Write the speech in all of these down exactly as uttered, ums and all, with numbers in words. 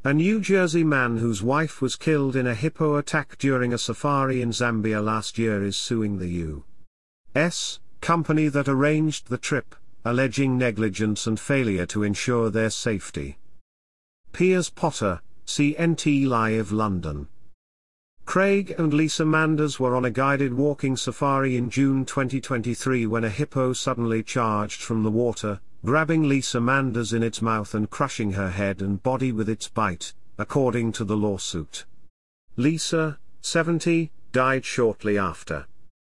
A New Jersey man whose wife was killed in a hippo attack during a safari in Zambia last year is suing the U S company that arranged the trip, alleging negligence and failure to ensure their safety. Piers Potter, C N T Live London. Craig and Lisa Manders were on a guided walking safari in June twenty twenty-three when a hippo suddenly charged from the water, grabbing Lisa Manders in its mouth and crushing her head and body with its bite, according to the lawsuit. Lisa, seventy, died shortly after.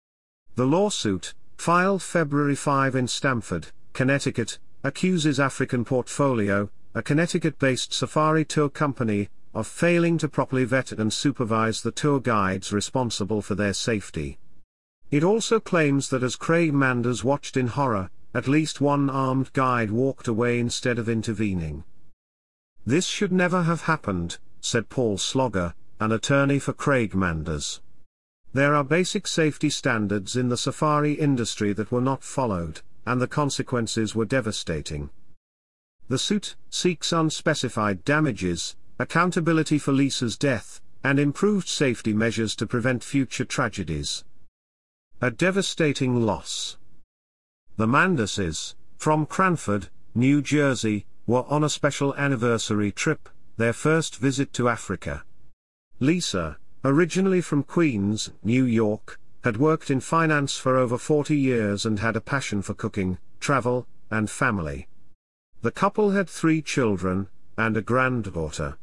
The lawsuit, filed February fifth in Stamford, Connecticut, accuses African Portfolio, a Connecticut-based safari tour company, of failing to properly vet and supervise the tour guides responsible for their safety. It also claims that as Craig Manders watched in horror, at least one armed guide walked away instead of intervening. "This should never have happened," said Paul Slogger, an attorney for Craig Manders. "There are basic safety standards in the safari industry that were not followed, and the consequences were devastating." The suit seeks unspecified damages, accountability for Lisa's death, and improved safety measures to prevent future tragedies. A devastating loss. The Manderses, from Cranford, New Jersey, were on a special anniversary trip, their first visit to Africa. Lisa, originally from Queens, New York, had worked in finance for over forty years and had a passion for cooking, travel, and family. The couple had three children, and a granddaughter.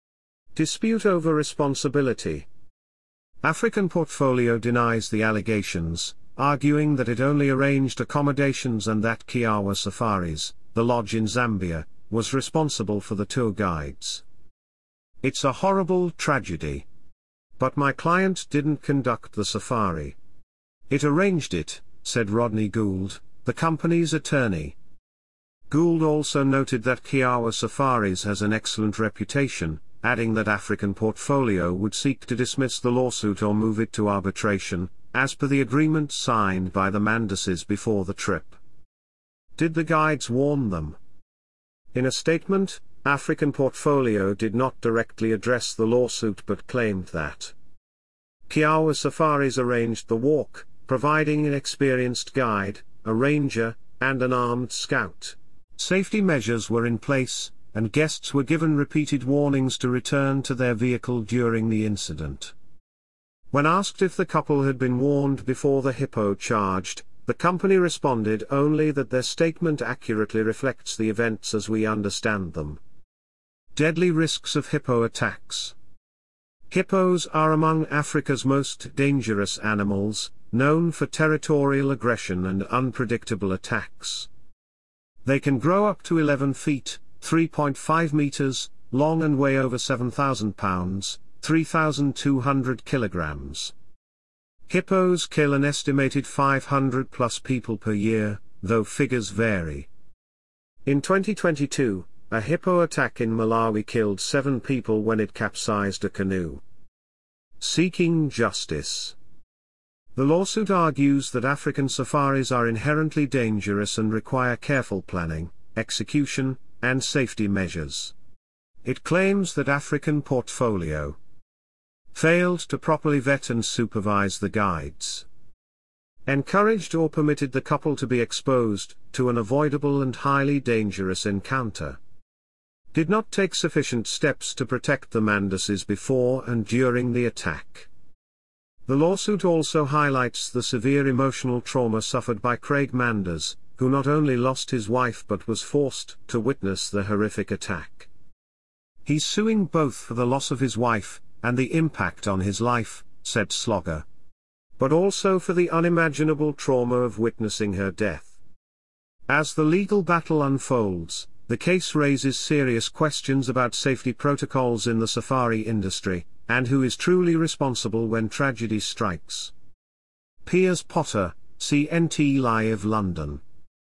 Dispute over responsibility. African Portfolio denies the allegations, arguing that it only arranged accommodations and that Kiawa Safaris, the lodge in Zambia, was responsible for the tour guides. "It's a horrible tragedy. But my client didn't conduct the safari. It arranged it," said Rodney Gould, the company's attorney. Gould also noted that Kiawa Safaris has an excellent reputation, adding that African Portfolio would seek to dismiss the lawsuit or move it to arbitration, as per the agreement signed by the Manderses before the trip. Did the guides warn them? In a statement, African Portfolio did not directly address the lawsuit but claimed that Kiawa Safaris arranged the walk, providing an experienced guide, a ranger, and an armed scout. Safety measures were in place, and guests were given repeated warnings to return to their vehicle during the incident. When asked if the couple had been warned before the hippo charged, the company responded only that their statement accurately reflects the events as we understand them. Deadly risks of hippo attacks. Hippos are among Africa's most dangerous animals, known for territorial aggression and unpredictable attacks. They can grow up to eleven feet, three point five meters, long and weigh over seven thousand pounds, three thousand two hundred kilograms. Hippos kill an estimated five hundred plus people per year, though figures vary. In twenty twenty-two, a hippo attack in Malawi killed seven people when it capsized a canoe. Seeking justice. The lawsuit argues that African safaris are inherently dangerous and require careful planning, execution, and safety measures. It claims that African Portfolio failed to properly vet and supervise the guides, encouraged or permitted the couple to be exposed to an avoidable and highly dangerous encounter, did not take sufficient steps to protect the Manderses before and during the attack. The lawsuit also highlights the severe emotional trauma suffered by Craig Manders, who not only lost his wife but was forced to witness the horrific attack. He's suing both for the loss of his wife, and the impact on his life, said Slogger, but also for the unimaginable trauma of witnessing her death. As the legal battle unfolds, the case raises serious questions about safety protocols in the safari industry, and who is truly responsible when tragedy strikes. Piers Potter, C N T Live London.